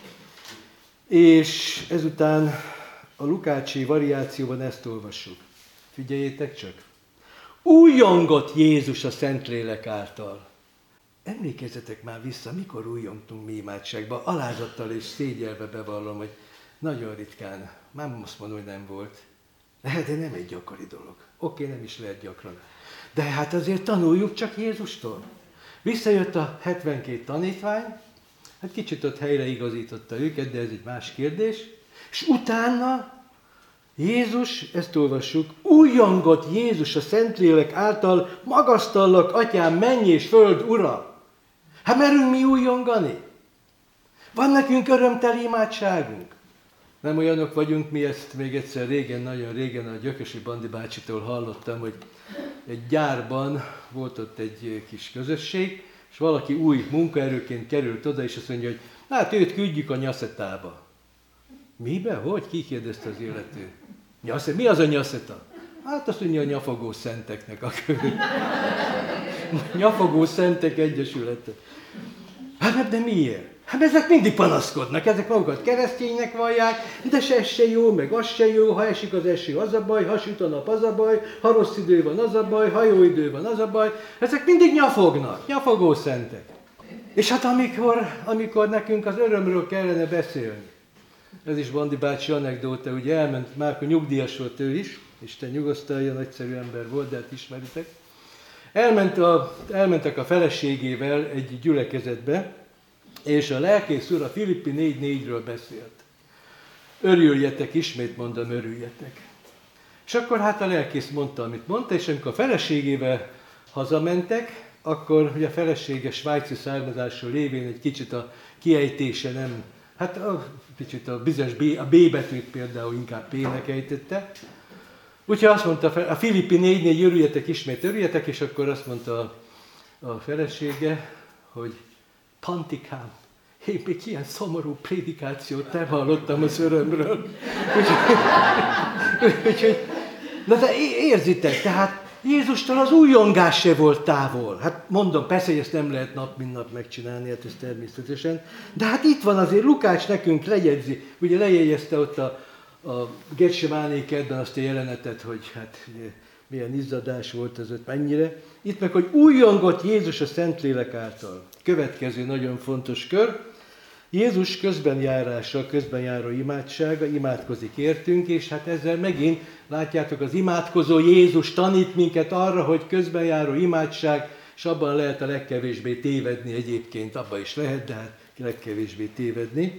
És ezután a lukácsi variációban ezt olvassuk. Figyeljétek csak. Újjongott Jézus a Szentlélek által. Emlékezzetek már vissza, mikor újjongtunk mi imádságban, alázattal és szégyelve bevallom, hogy nagyon ritkán, már azt mondom, hogy nem volt. De nem egy gyakori dolog. Oké, nem is lehet gyakran. De hát azért tanuljuk csak Jézustól. Visszajött a 72 tanítvány, hát kicsit ott helyreigazította őket, de ez egy más kérdés. És utána Jézus, ezt olvassuk, újjongott Jézus a Szentlélek által, magasztallak, Atyám, menny és föld ura. Hát merünk mi újjongani? Van nekünk örömteli imádságunk? Nem olyanok vagyunk, mi ezt még egyszer régen, nagyon régen a Gyökösi Bandi bácsitól hallottam, hogy egy gyárban volt ott egy kis közösség, és valaki új munkaerőként került oda, és azt mondja, hogy hát őt küldjük a nyaszetába. Mibe? Hogy? Ki kérdezte az illető? Mi az a nyaszeta? Hát azt mondja, a Nyafogó Szenteknek a követ. Nyafogó Szentek Egyesülete. Hát de miért? Hát ezek mindig panaszkodnak, ezek magukat kereszténynek vallják, de se jó, meg az se jó, ha esik az eső, az a baj, ha süt a nap, az a baj, ha rossz idő van, az a baj, ha jó idő van, az a baj. Ezek mindig nyafognak, Nyafogó Szentek. És hát amikor nekünk az örömről kellene beszélni, ez is Bandi bácsi anekdóta, ugye elment, Márka nyugdíjas volt ő is, Isten nyugosztalja, nagyszerű ember volt, de hát ismeritek. Elmentek a feleségével egy gyülekezetbe, és a lelkész úr a Filippi 4:4-ről beszélt. Örüljetek, ismét mondom, örüljetek. És akkor hát a lelkész mondta, amit mondta, és amikor a feleségével hazamentek, akkor ugye a felesége svájci származásról lévén egy kicsit a kiejtése nem, hát kicsit a bizonyos a B betűt például inkább P-nek ejtette. Úgyhogy azt mondta, a Filippi 4:4 örüljetek, ismét örüljetek, és akkor azt mondta a felesége, hogy Pantikám, én még ilyen szomorú prédikációt nem hallottam az örömről. Úgyhogy, na de érzitek, tehát Jézustól az újongás se volt távol. Hát mondom, persze, hogy ezt nem lehet nap mint nap megcsinálni, hát ez természetesen. De hát itt van azért, Lukács nekünk lejegyzi, ugye lejegyezte ott a Getsemáné kertben azt a jelenetet, hogy hát milyen izzadás volt ez ott mennyire. Itt meg, hogy újjongott Jézus a Szentlélek által. Következő nagyon fontos kör. Jézus közbenjárása, közbenjáró imádsága, imádkozik értünk, és hát ezzel megint látjátok, az imádkozó Jézus tanít minket arra, hogy közbenjáró imádság, és abban lehet a legkevésbé tévedni egyébként, abban is lehet, de hát legkevésbé tévedni.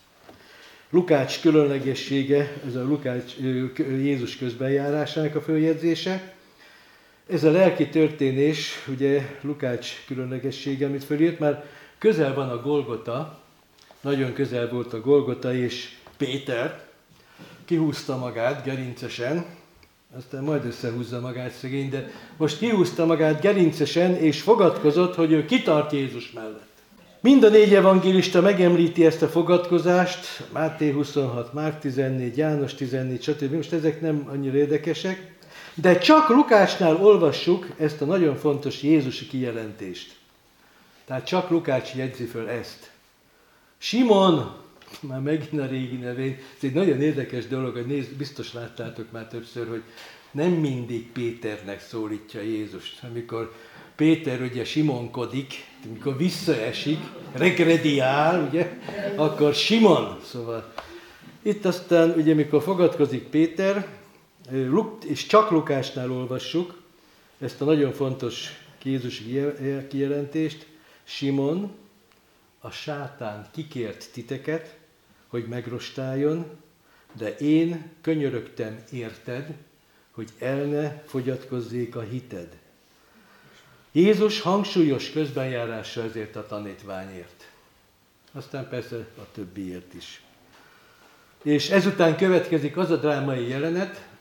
Lukács különlegessége, ez a Jézus közbenjárásának a följegyzése. Ez a lelki történés, ugye Lukács különlegessége, amit fölírt, már közel van a Golgota, nagyon közel volt a Golgota, és Péter kihúzta magát gerincesen, aztán majd összehúzza magát szegény, de most kihúzta magát gerincesen, és fogadkozott, hogy ő kitart Jézus mellett. Mind a 4 evangélista megemlíti ezt a fogadkozást, Máté 26, Márk 14, János 14, stb. Most ezek nem annyira érdekesek, de csak Lukácsnál olvassuk ezt a nagyon fontos Jézusi kijelentést. Tehát csak Lukács jegyzi föl ezt. Simon, már megint a régi nevén, ez egy nagyon érdekes dolog, hogy biztos láttátok már többször, hogy nem mindig Péternek szólítja Jézust. Amikor Péter ugye simonkodik, amikor visszaesik, regrediál, ugye, akkor Simon. Szóval itt aztán, ugye, mikor fogadkozik Péter, és csak Lukácsnál olvassuk ezt a nagyon fontos Jézusi kijelentést, Simon, a sátán kikért titeket, hogy megrostáljon, de én könyörögtem érted, hogy el ne fogyatkozzék a hited. Jézus hangsúlyos közbenjárása ezért a tanítványért. Aztán persze a többiért is. És ezután következik az a drámai jelenet,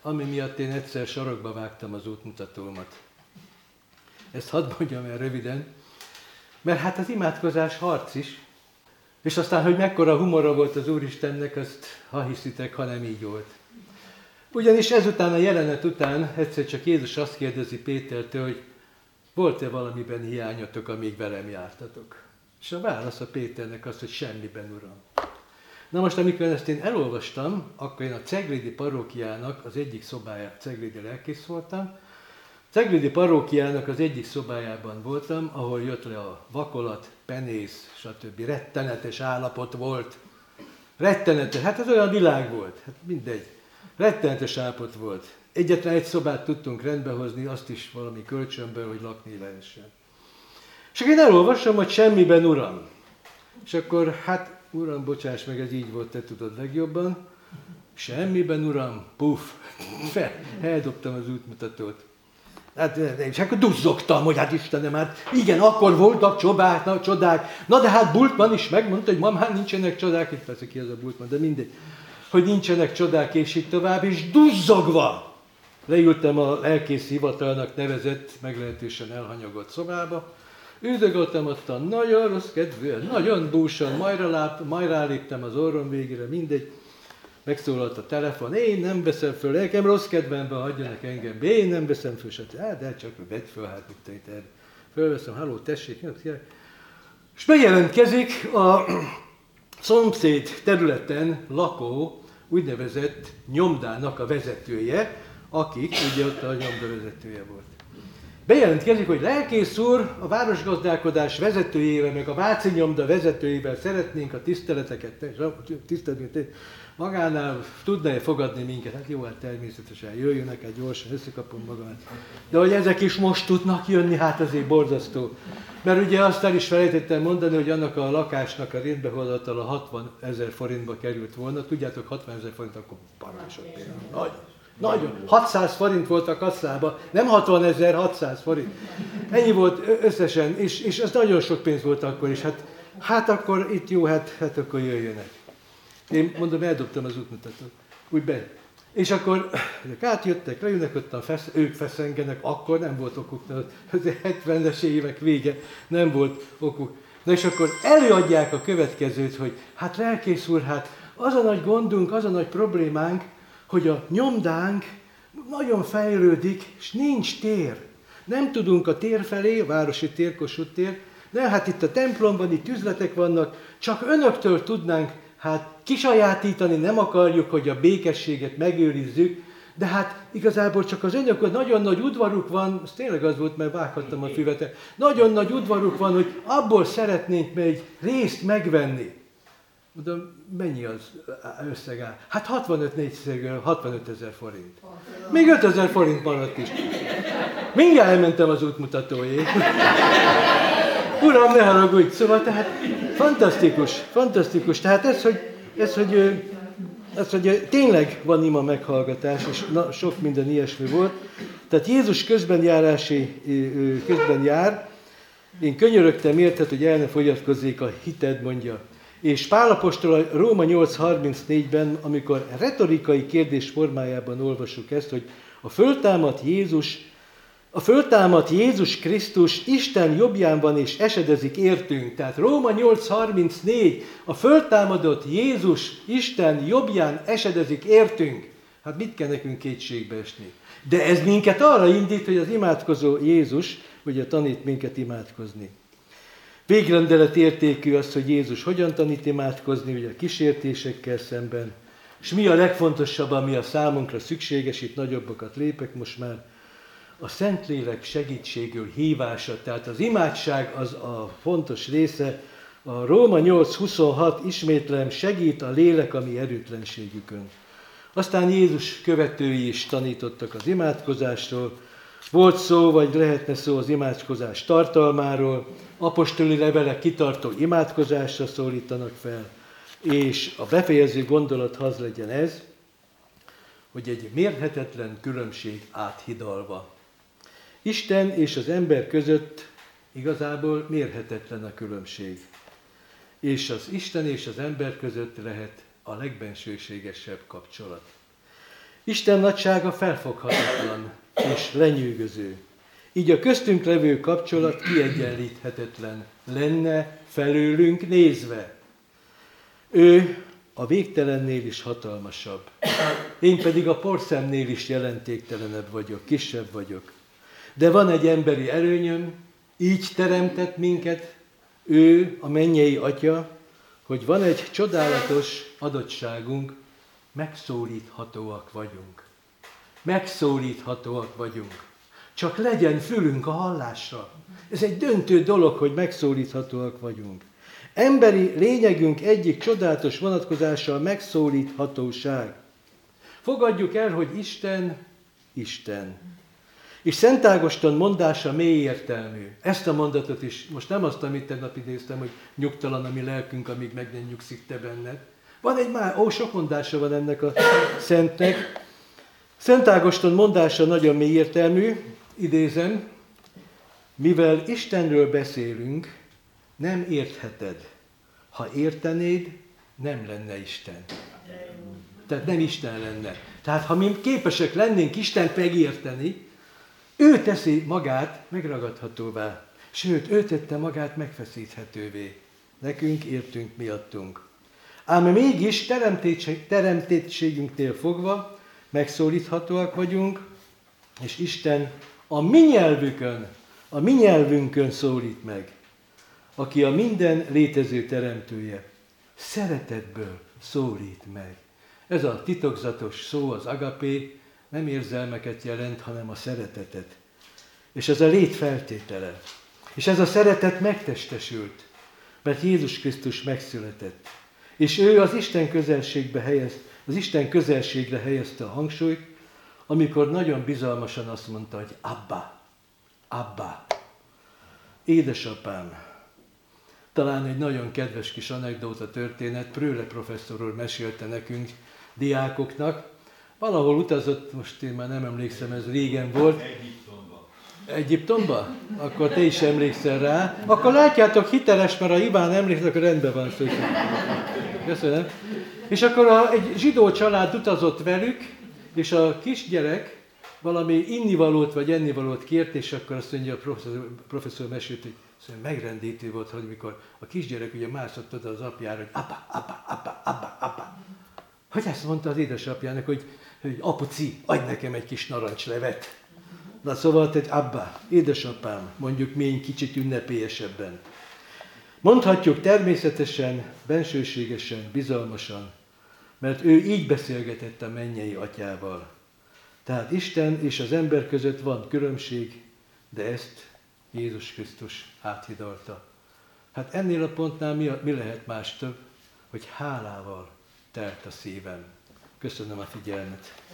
ami miatt én egyszer sarokba vágtam az útmutatómat. Ezt hadd mondjam el röviden, mert hát az imádkozás harc is, és aztán, hogy mekkora humora volt az Úristennek, azt ha hiszitek, ha nem így volt. Ugyanis ezután a jelenet után egyszer csak Jézus azt kérdezi Pétertől, hogy volt-e valamiben hiányotok, amíg velem jártatok? És a válasz a Péternek az, hogy semmiben, Uram. Na most, amikor ezt én elolvastam, akkor én a Ceglédi parókiának az egyik szobájában, Ceglédi lelkész voltam, Ceglédi parókiának az egyik szobájában voltam, ahol jött le a vakolat, penész, stb. Rettenetes állapot volt. Rettenetes, hát ez olyan világ volt, hát mindegy. Rettenetes állapot volt. Egyetlen egy szobát tudtunk rendbehozni, azt is valami kölcsönből, hogy lakni lehessen. És akkor én elolvasom, hogy semmiben, Uram. És akkor, hát, Uram, bocsáss meg, ez így volt, te tudod legjobban. Semmiben, Uram, puff, eldobtam az útmutatót. Hát, és akkor duzzogtam, hogy hát Istenem, hát igen, akkor voltak csodák. Na de hát Bultmann is megmondta, hogy ma már nincsenek csodák, itt persze ki az a Bultmann, de mindegy, hogy nincsenek csodák, és így tovább, és duzzogva leültem a lelkész hivatalnak nevezett, meglehetősen elhanyagolt szobába, üldögöltem ott a nagyon rossz kedvűen, nagyon búsan, majd ráléptem az orrom végére, mindegy, megszólalt a telefon, én nem veszem föl, nekem rossz kedvemben hagyjanak engem, én nem veszem föl, de csak vedd föl, hát mit te erre. Fölveszem, halló, tessék, és bejelentkezik a szomszéd területen lakó úgynevezett nyomdának a vezetője, akik, ugye ott a nyomda vezetője volt. Bejelentkezik, hogy lelkész úr, a városgazdálkodás vezetőjével, meg a Váci nyomda vezetőjével szeretnénk a tiszteleteket, magánál tudna-e fogadni minket? Hát jó, hát természetesen jöjjönek, hát gyorsan összekapom magamat. De hogy ezek is most tudnak jönni, hát azért borzasztó. Mert ugye azt el is felejtettem mondani, hogy annak a lakásnak a rendbehozatala 60 000 forintba került volna. Tudjátok, 60 000 forint, akkor parások például. Nagyon. 600 forint volt a kasszában, nem 60 000, 600 forint. Ennyi volt összesen, és ez nagyon sok pénz volt akkor is. Hát akkor itt jó, hát akkor jöjjönek. Én mondom, eldobtam az útmutatót. Úgy be. És akkor ezek átjöttek, leülnek ott, ők feszengenek, akkor nem volt okuk, az 70-es évek vége, nem volt okuk. Na és akkor előadják a következőt, hogy hát lelkész úr, hát az a nagy gondunk, az a nagy problémánk, hogy a nyomdánk nagyon fejlődik, és nincs tér. Nem tudunk a tér felé, a városi tér, Kossuth tér, de hát itt a templomban, itt üzletek vannak, csak önöktől tudnánk hát kisajátítani, nem akarjuk, hogy a békességet megőrizzük, de hát igazából csak az önök, nagyon nagy udvaruk van, ez tényleg az volt, mert vághattam a füvet, nagyon nagy udvaruk van, hogy abból szeretnénk egy részt megvenni. Mondom, mennyi az összeg áll? Hát 65 000 forint. Még 5 000 forint maradt is. Mindjárt elmentem az útmutatóért. Uram, ne haragudj! Szóval tehát fantasztikus. Tehát ez, hogy tényleg van ima meghallgatás, és sok minden ilyesmi volt. Tehát Jézus közben jár, én könyörögtem érted, hogy el ne fogyatkozzék a hited, mondja. És Pál apostol a Róma 8.34-ben, amikor retorikai kérdés formájában olvassuk ezt, hogy a föltámadt Jézus Krisztus Isten jobbján van és esedezik értünk. Tehát Róma 8.34, a föltámadott Jézus Isten jobbján esedezik értünk. Hát mit kell nekünk kétségbe esni? De ez minket arra indít, hogy az imádkozó Jézus ugye tanít minket imádkozni. Végrendelet értékű az, hogy Jézus hogyan tanít imádkozni, ugye a kísértésekkel szemben, és mi a legfontosabb, ami a számunkra szükséges, itt nagyobbakat lépek most már, a Szentlélek segítségül hívása, tehát az imádság az a fontos része, a Róma 8.26 ismétlem, segít a lélek a mi erőtlenségükön. Aztán Jézus követői is tanítottak az imádkozásról, volt szó, vagy lehetne szó az imádkozás tartalmáról, apostoli levelek kitartó imádkozásra szólítanak fel, és a befejező gondolat az legyen ez, hogy egy mérhetetlen különbség áthidalva. Isten és az ember között igazából mérhetetlen a különbség. És az Isten és az ember között lehet a legbensőségesebb kapcsolat. Isten nagysága felfoghatatlan és lenyűgöző. Így a köztünk levő kapcsolat kiegyenlíthetetlen lenne felőlünk nézve. Ő a végtelennél is hatalmasabb. Én pedig a porszemnél is jelentéktelenebb vagyok, kisebb vagyok. De van egy emberi előnyöm, így teremtett minket, ő, a mennyei Atya, hogy van egy csodálatos adottságunk, megszólíthatóak vagyunk. Megszólíthatóak vagyunk. Csak legyen fülünk a hallásra. Ez egy döntő dolog, hogy megszólíthatóak vagyunk. Emberi lényegünk egyik csodálatos vonatkozása a megszólíthatóság. Fogadjuk el, hogy Isten, Isten. És Szent Ágoston mondása mély értelmű. Ezt a mondatot is, most nem azt, amit tegnap idéztem, hogy nyugtalan a mi lelkünk, amíg meg nem nyugszik te benned. Van egy sok mondása van ennek a szentnek. Szent Ágoston mondása nagyon mély értelmű, idézem, mivel Istenről beszélünk, nem értheted. Ha értenéd, nem lenne Isten. Tehát nem Isten lenne. Tehát ha mi képesek lennénk Istent megérteni, ő teszi magát megragadhatóvá. Sőt, ő tette magát megfeszíthetővé. Nekünk értünk miattunk. Ám mégis teremtettségünknél fogva megszólíthatóak vagyunk, és Isten a mi nyelvünkön szólít meg, aki a minden létező teremtője. Szeretetből szólít meg. Ez a titokzatos szó, az agapé, nem érzelmeket jelent, hanem a szeretetet. És ez a lét feltétele. És ez a szeretet megtestesült, mert Jézus Krisztus megszületett. És ő az Isten közelségre helyezte a hangsúlyt, amikor nagyon bizalmasan azt mondta, hogy Abba, Abba, édesapám. Talán egy nagyon kedves kis anekdóta történet, Prőle professzor úr mesélte nekünk, diákoknak. Valahol utazott, most én már nem emlékszem, ez régen volt. Egyiptomba? Akkor te is emlékszel rá. Akkor látjátok, hiteles, mert a Iván emlékszel, akkor rendben van. Köszönöm. És akkor egy zsidó család utazott velük, és a kisgyerek valami innivalót vagy ennivalót kért, és akkor azt mondja, a professzor mesélt, hogy megrendítő volt, hogy mikor a kisgyerek ugye mászott oda az apjára, hogy apa, apa, apa, apa, apa. Hogy ezt mondta az édesapjának, hogy apuci, adj nekem egy kis narancslevet. Na szóval, tehát Abba, édesapám, mondjuk mi egy kicsit ünnepélyesebben. Mondhatjuk természetesen, bensőségesen, bizalmasan, mert ő így beszélgetett a mennyei Atyával. Tehát Isten és az ember között van különbség, de ezt Jézus Krisztus áthidalta. Hát ennél a pontnál mi lehet más több, hogy hálával telt a szívem. Köszönöm a figyelmet.